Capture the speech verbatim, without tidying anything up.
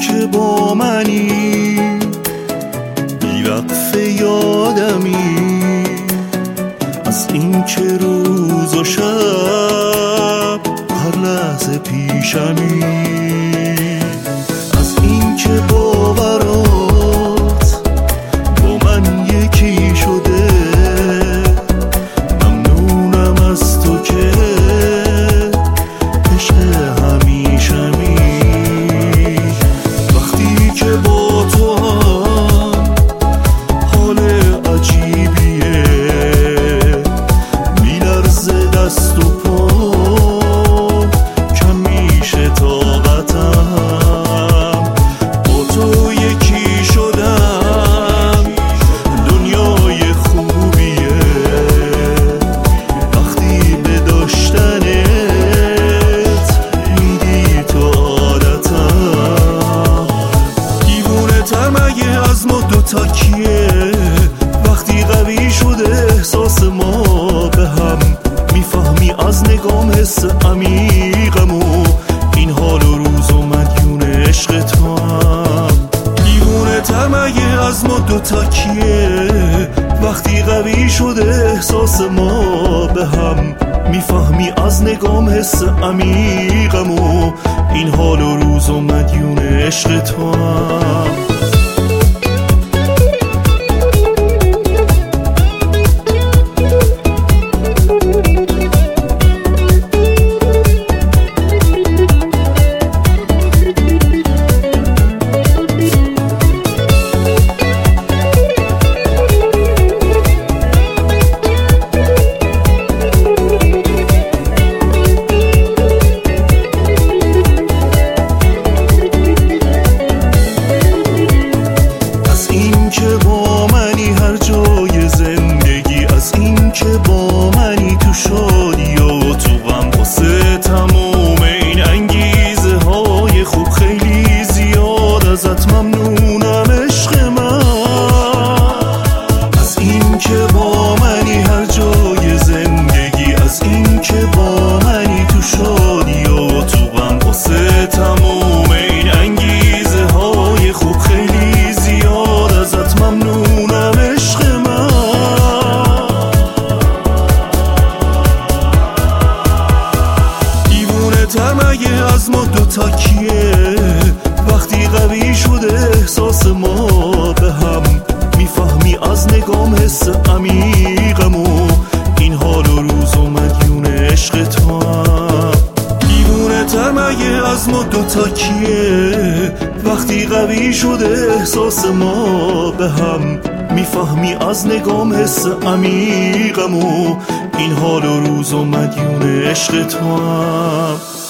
که با منی بی‌وقفه یادمی، از این که روز و شب هر لحظه پیشمی، از این که باورات با من یکی شده. ممنونم از تو که عشق همیشمی، وقتی که با تو هم حال عجیبیه، میلرزه دست و پا، کم میشه طاقتم. با تو یکی شدم، دنیای خوبیه، وقتی به داشتنت میدی تو عادتم. دیوونه تر مگه از ما دوتا کیه، وقتی قوی شده احساس ما به هم، میفهمی از نگام حس عمیقمو، این حال و روز و مدیون عشق تو هم. دیوونه تر مگه از ما دوتا کیه، وقتی قوی شده احساس ما به هم، میفهمی از نگام حس عمیقمو، این حال و روز و مدیون عشق تو هم. ممنونم عشق من، از این که با منی هر جای زندگی، از این که با منی تو شادی و تو غم، واسه تموم این انگیزه های خوب خیلی زیاد، ازت ممنونم عشق من. دیوونه تر مگه از ما دوتا کیه، وقتی قوی شده احساس ما به هم، میفهمی از نگام حس عمیقمو، این حال و روز و مدیون عشق تو هم. دیوونه تر مگه از ما دوتا کیه، وقتی قوی شده احساس ما به هم، میفهمی از نگام حس عمیقمو، این حال و روز و مدیون عشق تو هم.